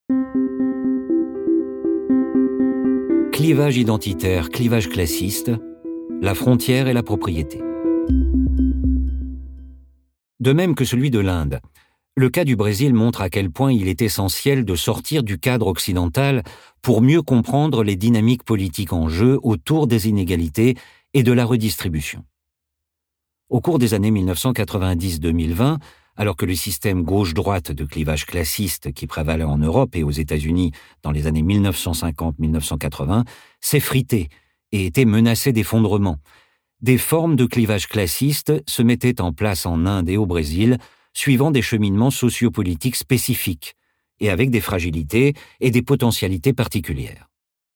Clivage identitaire, clivage classiste, la frontière et la propriété. De même que celui de l'Inde, le cas du Brésil montre à quel point il est essentiel de sortir du cadre occidental pour mieux comprendre les dynamiques politiques en jeu autour des inégalités et de la redistribution. Au cours des années 1990-2020, alors que le système gauche-droite de clivage classiste qui prévalait en Europe et aux États-Unis dans les années 1950-1980 s'effritait et était menacé d'effondrement, des formes de clivage classiste se mettaient en place en Inde et au Brésil, suivant des cheminements sociopolitiques spécifiques et avec des fragilités et des potentialités particulières.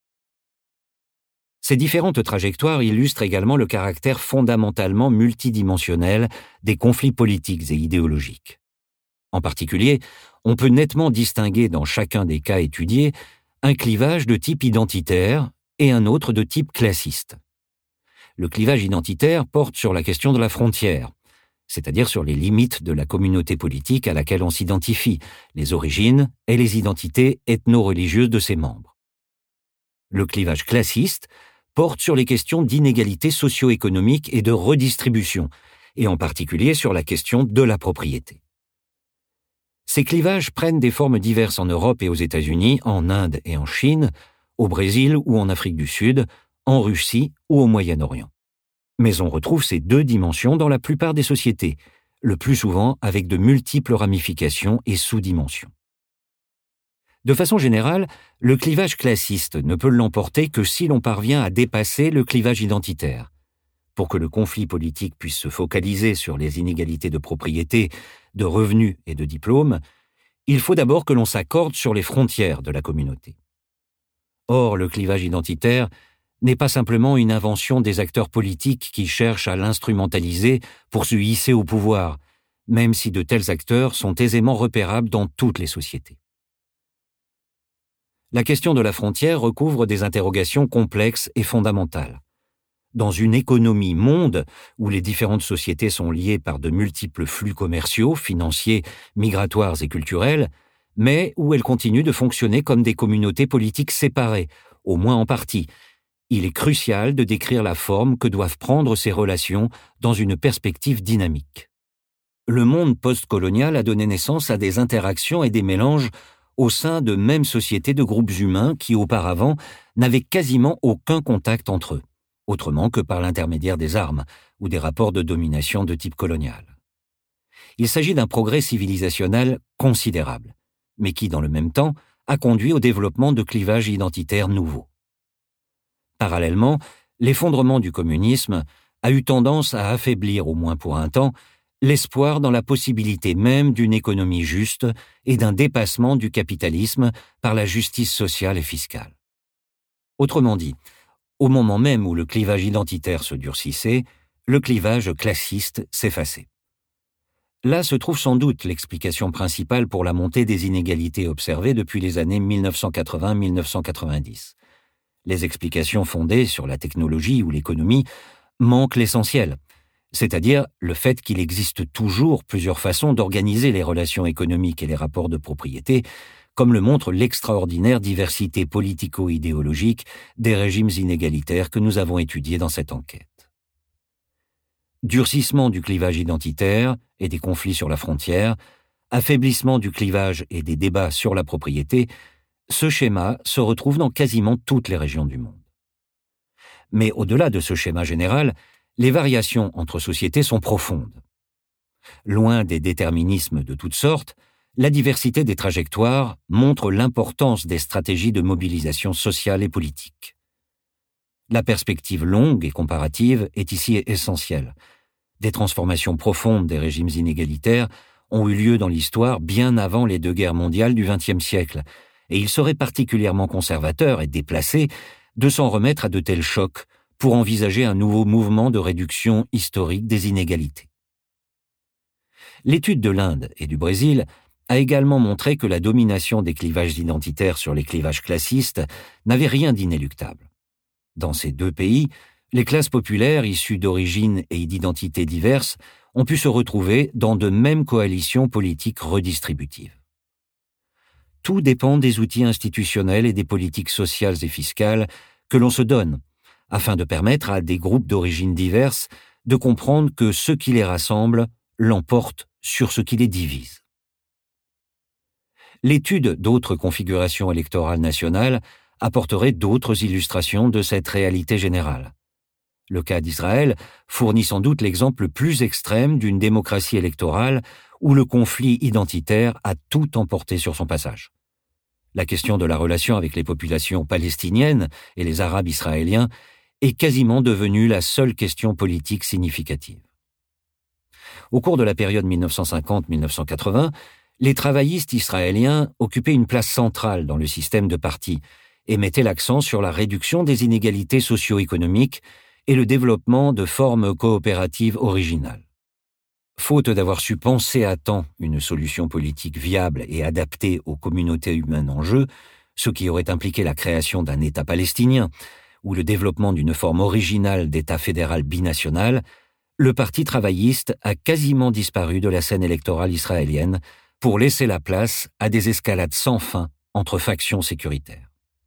Ces différentes trajectoires illustrent également le caractère fondamentalement multidimensionnel des conflits politiques et idéologiques. En particulier, on peut nettement distinguer dans chacun des cas étudiés un clivage de type identitaire et un autre de type classiste. Le clivage identitaire porte sur la question de la frontière, c'est-à-dire sur les limites de la communauté politique à laquelle on s'identifie, les origines et les identités ethno-religieuses de ses membres. Le clivage classiste porte sur les questions d'inégalité socio-économique et de redistribution, et en particulier sur la question de la propriété. Ces clivages prennent des formes diverses en Europe et aux États-Unis, en Inde et en Chine, au Brésil ou en Afrique du Sud, en Russie ou au Moyen-Orient. Mais on retrouve ces deux dimensions dans la plupart des sociétés, le plus souvent avec de multiples ramifications et sous-dimensions. De façon générale, le clivage classiste ne peut l'emporter que si l'on parvient à dépasser le clivage identitaire. Pour que le conflit politique puisse se focaliser sur les inégalités de propriété, de revenus et de diplômes, il faut d'abord que l'on s'accorde sur les frontières de la communauté. Or, le clivage identitaire n'est pas simplement une invention des acteurs politiques qui cherchent à l'instrumentaliser pour se hisser au pouvoir, même si de tels acteurs sont aisément repérables dans toutes les sociétés. La question de la frontière recouvre des interrogations complexes et fondamentales. Dans une économie monde où les différentes sociétés sont liées par de multiples flux commerciaux, financiers, migratoires et culturels, mais où elles continuent de fonctionner comme des communautés politiques séparées, au moins en partie, il est crucial de décrire la forme que doivent prendre ces relations dans une perspective dynamique. Le monde post-colonial a donné naissance à des interactions et des mélanges au sein de mêmes sociétés de groupes humains qui, auparavant, n'avaient quasiment aucun contact entre eux, autrement que par l'intermédiaire des armes ou des rapports de domination de type colonial. Il s'agit d'un progrès civilisationnel considérable, mais qui, dans le même temps, a conduit au développement de clivages identitaires nouveaux. Parallèlement, l'effondrement du communisme a eu tendance à affaiblir, au moins pour un temps, l'espoir dans la possibilité même d'une économie juste et d'un dépassement du capitalisme par la justice sociale et fiscale. Autrement dit, au moment même où le clivage identitaire se durcissait, le clivage classiste s'effaçait. Là se trouve sans doute l'explication principale pour la montée des inégalités observées depuis les années 1980-1990. Les explications fondées sur la technologie ou l'économie manquent l'essentiel, c'est-à-dire le fait qu'il existe toujours plusieurs façons d'organiser les relations économiques et les rapports de propriété, comme le montre l'extraordinaire diversité politico-idéologique des régimes inégalitaires que nous avons étudiés dans cette enquête. Durcissement du clivage identitaire et des conflits sur la frontière, affaiblissement du clivage et des débats sur la propriété, ce schéma se retrouve dans quasiment toutes les régions du monde. Mais au-delà de ce schéma général, les variations entre sociétés sont profondes. Loin des déterminismes de toutes sortes, la diversité des trajectoires montre l'importance des stratégies de mobilisation sociale et politique. La perspective longue et comparative est ici essentielle. Des transformations profondes des régimes inégalitaires ont eu lieu dans l'histoire bien avant les deux guerres mondiales du XXe siècle, et il serait particulièrement conservateur et déplacé de s'en remettre à de tels chocs pour envisager un nouveau mouvement de réduction historique des inégalités. L'étude de l'Inde et du Brésil a également montré que la domination des clivages identitaires sur les clivages classistes n'avait rien d'inéluctable. Dans ces deux pays, les classes populaires issues d'origines et d'identités diverses ont pu se retrouver dans de mêmes coalitions politiques redistributives. Tout dépend des outils institutionnels et des politiques sociales et fiscales que l'on se donne, afin de permettre à des groupes d'origines diverses de comprendre que ce qui les rassemble l'emporte sur ce qui les divise. L'étude d'autres configurations électorales nationales apporterait d'autres illustrations de cette réalité générale. Le cas d'Israël fournit sans doute l'exemple le plus extrême d'une démocratie électorale où le conflit identitaire a tout emporté sur son passage. La question de la relation avec les populations palestiniennes et les Arabes israéliens est quasiment devenue la seule question politique significative. Au cours de la période 1950-1980, les travaillistes israéliens occupaient une place centrale dans le système de partis et mettaient l'accent sur la réduction des inégalités socio-économiques et le développement de formes coopératives originales. Faute d'avoir su penser à temps une solution politique viable et adaptée aux communautés humaines en jeu, ce qui aurait impliqué la création d'un État palestinien ou le développement d'une forme originale d'État fédéral binational, le Parti travailliste a quasiment disparu de la scène électorale israélienne pour laisser la place à des escalades sans fin entre factions sécuritaires.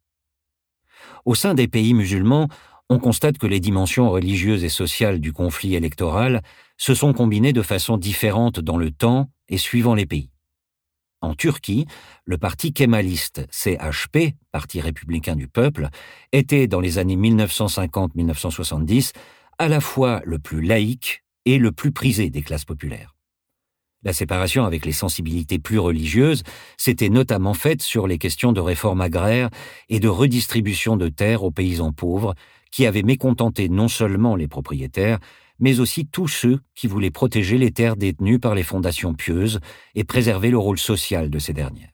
Au sein des pays musulmans, on constate que les dimensions religieuses et sociales du conflit électoral se sont combinées de façon différente dans le temps et suivant les pays. En Turquie, le parti kémaliste CHP, Parti républicain du peuple, était dans les années 1950-1970 à la fois le plus laïque et le plus prisé des classes populaires. La séparation avec les sensibilités plus religieuses s'était notamment faite sur les questions de réforme agraire et de redistribution de terres aux paysans pauvres, qui avaient mécontenté non seulement les propriétaires, mais aussi tous ceux qui voulaient protéger les terres détenues par les fondations pieuses et préserver le rôle social de ces dernières.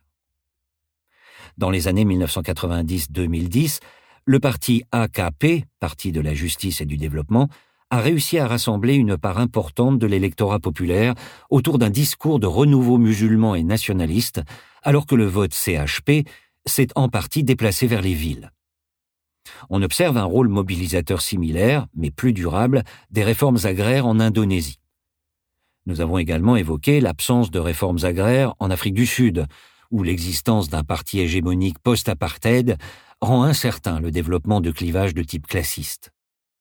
Dans les années 1990-2010, le parti AKP, Parti de la justice et du développement, a réussi à rassembler une part importante de l'électorat populaire autour d'un discours de renouveau musulman et nationaliste, alors que le vote CHP s'est en partie déplacé vers les villes. On observe un rôle mobilisateur similaire, mais plus durable, des réformes agraires en Indonésie. Nous avons également évoqué l'absence de réformes agraires en Afrique du Sud, où l'existence d'un parti hégémonique post-apartheid rend incertain le développement de clivages de type classiste.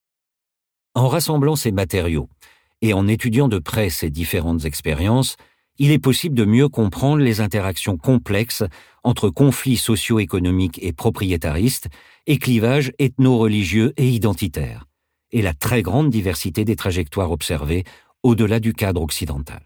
En rassemblant ces matériaux et en étudiant de près ces différentes expériences, il est possible de mieux comprendre les interactions complexes entre conflits socio-économiques et propriétaristes et clivages ethno-religieux et identitaires, et la très grande diversité des trajectoires observées au-delà du cadre occidental.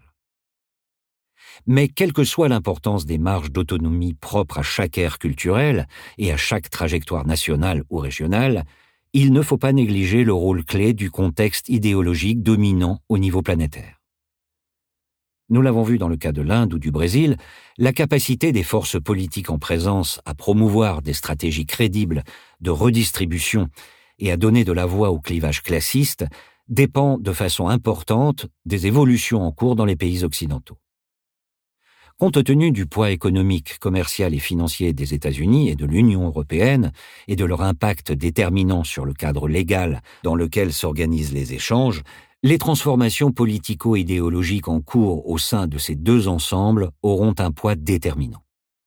Mais quelle que soit l'importance des marges d'autonomie propres à chaque ère culturelle et à chaque trajectoire nationale ou régionale, il ne faut pas négliger le rôle clé du contexte idéologique dominant au niveau planétaire. Nous l'avons vu dans le cas de l'Inde ou du Brésil, la capacité des forces politiques en présence à promouvoir des stratégies crédibles de redistribution et à donner de la voix au clivage classiste dépend de façon importante des évolutions en cours dans les pays occidentaux. Compte tenu du poids économique, commercial et financier des États-Unis et de l'Union européenne et de leur impact déterminant sur le cadre légal dans lequel s'organisent les échanges, les transformations politico-idéologiques en cours au sein de ces deux ensembles auront un poids déterminant.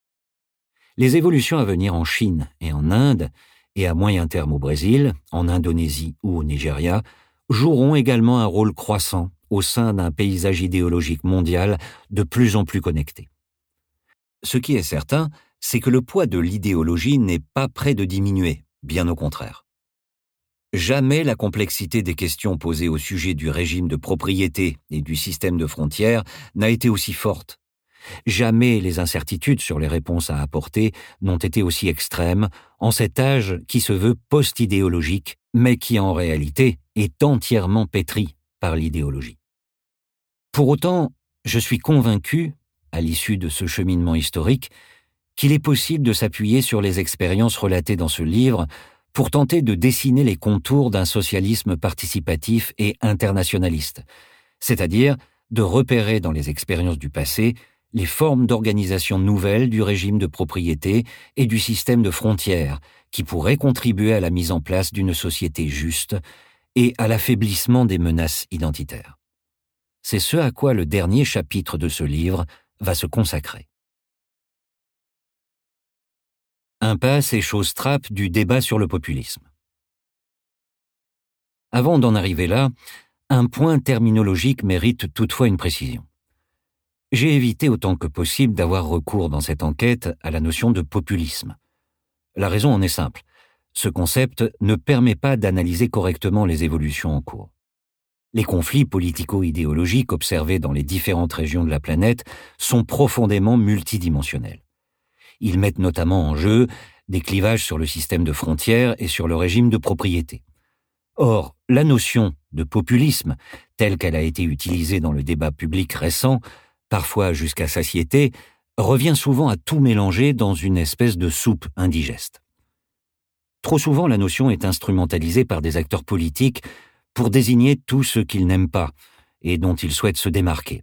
Les évolutions à venir en Chine et en Inde, et à moyen terme au Brésil, en Indonésie ou au Nigeria, joueront également un rôle croissant au sein d'un paysage idéologique mondial de plus en plus connecté. Ce qui est certain, c'est que le poids de l'idéologie n'est pas près de diminuer, bien au contraire. Jamais la complexité des questions posées au sujet du régime de propriété et du système de frontières n'a été aussi forte. Jamais les incertitudes sur les réponses à apporter n'ont été aussi extrêmes en cet âge qui se veut post-idéologique, mais qui en réalité est entièrement pétri par l'idéologie. Pour autant, je suis convaincu, à l'issue de ce cheminement historique, qu'il est possible de s'appuyer sur les expériences relatées dans ce livre pour tenter de dessiner les contours d'un socialisme participatif et internationaliste, c'est-à-dire de repérer dans les expériences du passé les formes d'organisation nouvelles du régime de propriété et du système de frontières qui pourraient contribuer à la mise en place d'une société juste et à l'affaiblissement des menaces identitaires. C'est ce à quoi le dernier chapitre de ce livre va se consacrer. Impasse et chose-trappe du débat sur le populisme. Avant d'en arriver là, un point terminologique mérite toutefois une précision. J'ai évité autant que possible d'avoir recours dans cette enquête à la notion de populisme. La raison en est simple. Ce concept ne permet pas d'analyser correctement les évolutions en cours. Les conflits politico-idéologiques observés dans les différentes régions de la planète sont profondément multidimensionnels. Ils mettent notamment en jeu des clivages sur le système de frontières et sur le régime de propriété. Or, la notion de populisme, telle qu'elle a été utilisée dans le débat public récent, parfois jusqu'à satiété, revient souvent à tout mélanger dans une espèce de soupe indigeste. Trop souvent, la notion est instrumentalisée par des acteurs politiques pour désigner tout ce qu'ils n'aiment pas et dont ils souhaitent se démarquer.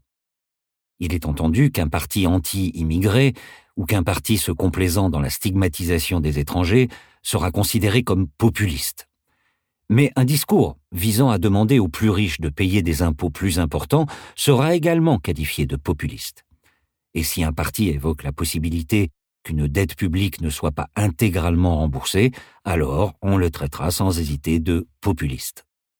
Il est entendu qu'un parti anti-immigré ou qu'un parti se complaisant dans la stigmatisation des étrangers sera considéré comme populiste. Mais un discours visant à demander aux plus riches de payer des impôts plus importants sera également qualifié de populiste. Et si un parti évoque la possibilité qu'une dette publique ne soit pas intégralement remboursée, alors on le traitera sans hésiter de populiste.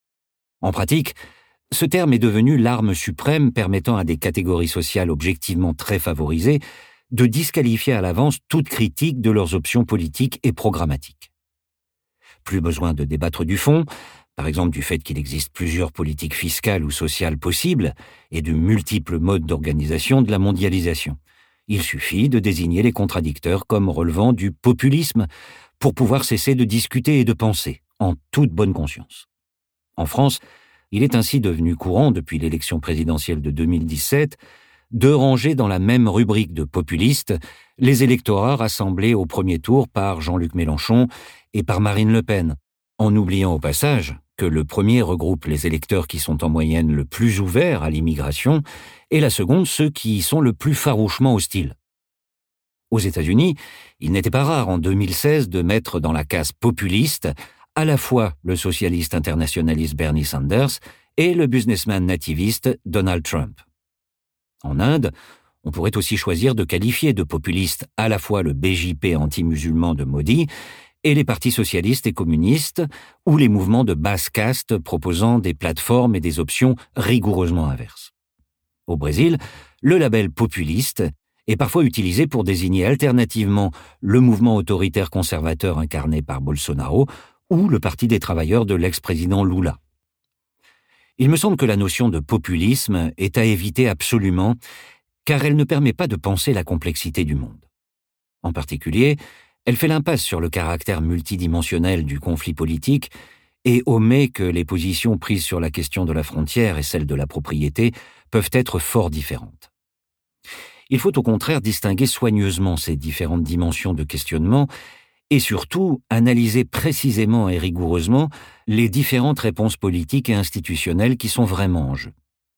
En pratique, ce terme est devenu l'arme suprême permettant à des catégories sociales objectivement très favorisées de disqualifier à l'avance toute critique de leurs options politiques et programmatiques. Plus besoin de débattre du fond, par exemple du fait qu'il existe plusieurs politiques fiscales ou sociales possibles et de multiples modes d'organisation de la mondialisation. Il suffit de désigner les contradicteurs comme relevant du populisme pour pouvoir cesser de discuter et de penser, en toute bonne conscience. En France, il est ainsi devenu courant, depuis l'élection présidentielle de 2017, de ranger dans la même rubrique de populistes les électorats rassemblés au premier tour par Jean-Luc Mélenchon et par Marine Le Pen, en oubliant au passage que le premier regroupe les électeurs qui sont en moyenne le plus ouverts à l'immigration et la seconde ceux qui y sont le plus farouchement hostiles. Aux États-Unis, il n'était pas rare en 2016 de mettre dans la case populiste à la fois le socialiste internationaliste Bernie Sanders et le businessman nativiste Donald Trump. En Inde, on pourrait aussi choisir de qualifier de populiste à la fois le BJP anti-musulman de Modi et les partis socialistes et communistes ou les mouvements de basse caste proposant des plateformes et des options rigoureusement inverses. Au Brésil, le label populiste est parfois utilisé pour désigner alternativement le mouvement autoritaire conservateur incarné par Bolsonaro ou le Parti des travailleurs de l'ex-président Lula. Il me semble que la notion de populisme est à éviter absolument, car elle ne permet pas de penser la complexité du monde. En particulier, elle fait l'impasse sur le caractère multidimensionnel du conflit politique et omet que les positions prises sur la question de la frontière et celle de la propriété peuvent être fort différentes. Il faut au contraire distinguer soigneusement ces différentes dimensions de questionnement et surtout analyser précisément et rigoureusement les différentes réponses politiques et institutionnelles qui sont vraiment en jeu.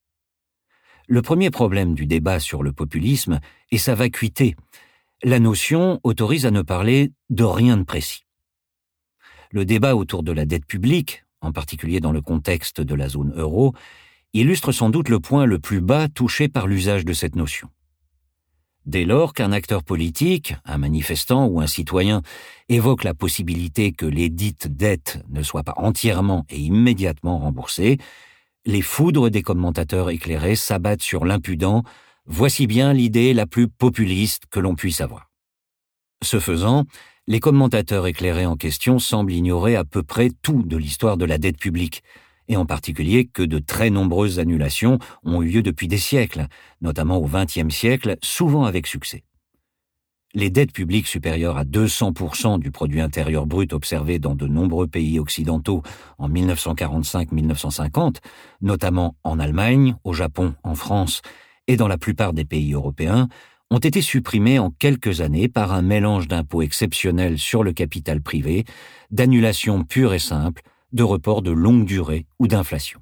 Le premier problème du débat sur le populisme est sa vacuité. La notion autorise à ne parler de rien de précis. Le débat autour de la dette publique, en particulier dans le contexte de la zone euro, illustre sans doute le point le plus bas touché par l'usage de cette notion. Dès lors qu'un acteur politique, un manifestant ou un citoyen évoque la possibilité que les dites dettes ne soient pas entièrement et immédiatement remboursées, les foudres des commentateurs éclairés s'abattent sur l'impudent « voici bien l'idée la plus populiste que l'on puisse avoir ». Ce faisant, les commentateurs éclairés en question semblent ignorer à peu près tout de l'histoire de la dette publique, et en particulier que de très nombreuses annulations ont eu lieu depuis des siècles, notamment au XXe siècle, souvent avec succès. Les dettes publiques supérieures à 200% du produit intérieur brut observées dans de nombreux pays occidentaux en 1945-1950, notamment en Allemagne, au Japon, en France et dans la plupart des pays européens, ont été supprimées en quelques années par un mélange d'impôts exceptionnels sur le capital privé, d'annulations pures et simples, de reports de longue durée ou d'inflation.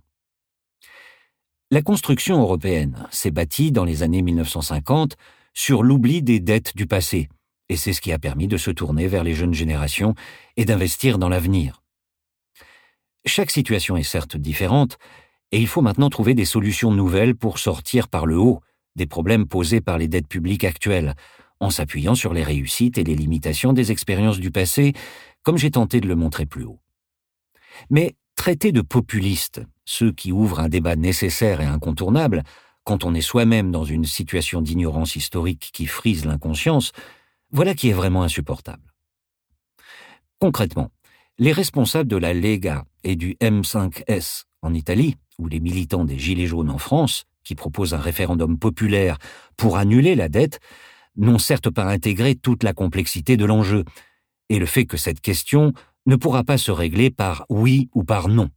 La construction européenne s'est bâtie dans les années 1950 sur l'oubli des dettes du passé, et c'est ce qui a permis de se tourner vers les jeunes générations et d'investir dans l'avenir. Chaque situation est certes différente, et il faut maintenant trouver des solutions nouvelles pour sortir par le haut des problèmes posés par les dettes publiques actuelles, en s'appuyant sur les réussites et les limitations des expériences du passé, comme j'ai tenté de le montrer plus haut. Mais traiter de populistes, ceux qui ouvrent un débat nécessaire et incontournable, quand on est soi-même dans une situation d'ignorance historique qui frise l'inconscience, voilà qui est vraiment insupportable. Concrètement, les responsables de la Lega et du M5S en Italie, ou les militants des Gilets jaunes en France, qui proposent un référendum populaire pour annuler la dette, n'ont certes pas intégré toute la complexité de l'enjeu, et le fait que cette question ne pourra pas se régler par oui ou par non.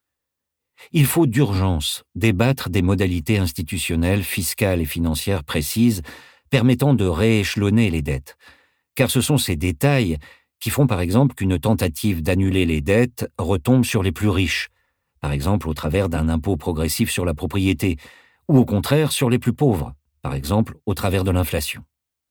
Il faut d'urgence débattre des modalités institutionnelles, fiscales et financières précises permettant de rééchelonner les dettes, car ce sont ces détails qui font par exemple qu'une tentative d'annuler les dettes retombe sur les plus riches, par exemple au travers d'un impôt progressif sur la propriété, ou au contraire sur les plus pauvres, par exemple au travers de l'inflation.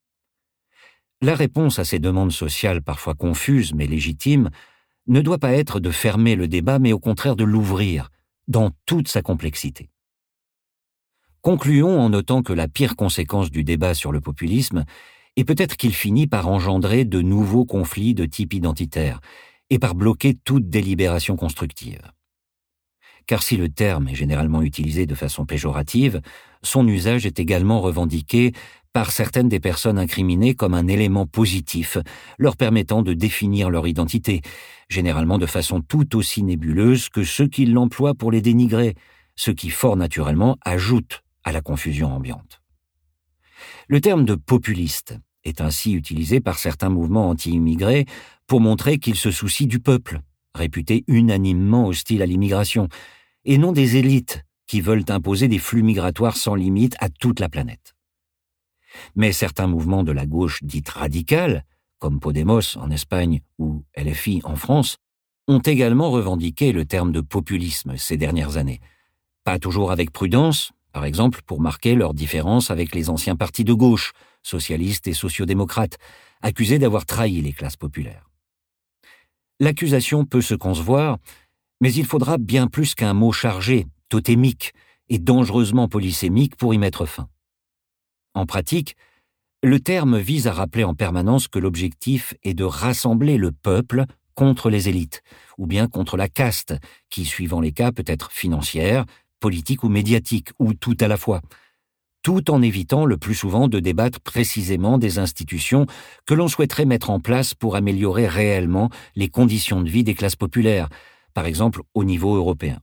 La réponse à ces demandes sociales parfois confuses mais légitimes ne doit pas être de fermer le débat, mais au contraire de l'ouvrir, dans toute sa complexité. Concluons en notant que la pire conséquence du débat sur le populisme est peut-être qu'il finit par engendrer de nouveaux conflits de type identitaire et par bloquer toute délibération constructive. Car si le terme est généralement utilisé de façon péjorative, son usage est également revendiqué par certaines des personnes incriminées comme un élément positif, leur permettant de définir leur identité, généralement de façon tout aussi nébuleuse que ceux qui l'emploient pour les dénigrer, ce qui fort naturellement ajoute à la confusion ambiante. Le terme de populiste est ainsi utilisé par certains mouvements anti-immigrés pour montrer qu'ils se soucient du peuple, réputé unanimement hostile à l'immigration, et non des élites qui veulent imposer des flux migratoires sans limite à toute la planète. Mais certains mouvements de la gauche dite radicale, comme Podemos en Espagne ou LFI en France, ont également revendiqué le terme de populisme ces dernières années. Pas toujours avec prudence, par exemple pour marquer leur différence avec les anciens partis de gauche, socialistes et sociodémocrates, accusés d'avoir trahi les classes populaires. L'accusation peut se concevoir, mais il faudra bien plus qu'un mot chargé, totémique et dangereusement polysémique pour y mettre fin. En pratique, le terme vise à rappeler en permanence que l'objectif est de rassembler le peuple contre les élites, ou bien contre la caste, qui, suivant les cas, peut être financière, politique ou médiatique, ou tout à la fois, tout en évitant le plus souvent de débattre précisément des institutions que l'on souhaiterait mettre en place pour améliorer réellement les conditions de vie des classes populaires, par exemple au niveau européen.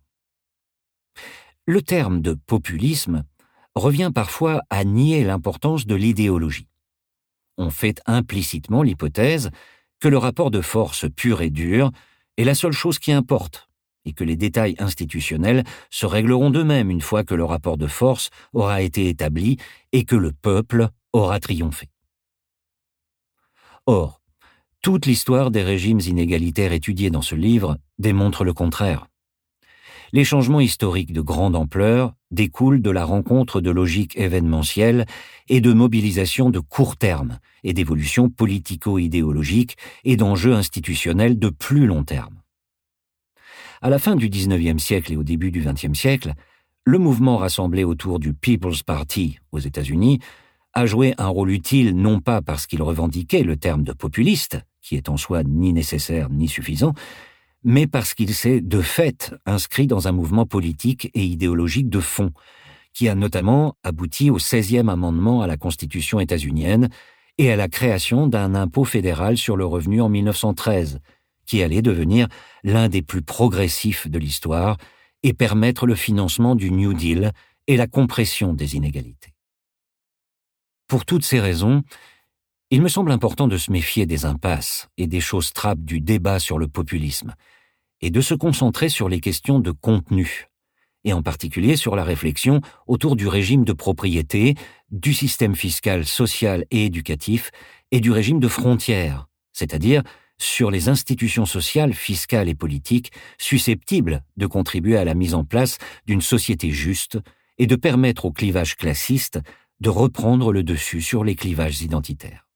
Le terme de populisme revient parfois à nier l'importance de l'idéologie. On fait implicitement l'hypothèse que le rapport de force pur et dur est la seule chose qui importe, et que les détails institutionnels se régleront d'eux-mêmes une fois que le rapport de force aura été établi et que le peuple aura triomphé. Or, toute l'histoire des régimes inégalitaires étudiés dans ce livre démontre le contraire. Les changements historiques de grande ampleur découlent de la rencontre de logiques événementielles et de mobilisation de court terme et d'évolutions politico-idéologiques et d'enjeux institutionnels de plus long terme. À la fin du XIXe siècle et au début du XXe siècle, le mouvement rassemblé autour du People's Party aux États-Unis a joué un rôle utile non pas parce qu'il revendiquait le terme de populiste, qui est en soi ni nécessaire ni suffisant, mais parce qu'il s'est de fait inscrit dans un mouvement politique et idéologique de fond, qui a notamment abouti au 16e amendement à la Constitution états-unienne et à la création d'un impôt fédéral sur le revenu en 1913, qui allait devenir l'un des plus progressifs de l'histoire et permettre le financement du New Deal et la compression des inégalités. Pour toutes ces raisons, il me semble important de se méfier des impasses et des choses trappes du débat sur le populisme, et de se concentrer sur les questions de contenu, et en particulier sur la réflexion autour du régime de propriété, du système fiscal, social et éducatif, et du régime de frontières, c'est-à-dire sur les institutions sociales, fiscales et politiques susceptibles de contribuer à la mise en place d'une société juste et de permettre aux clivages classistes de reprendre le dessus sur les clivages identitaires.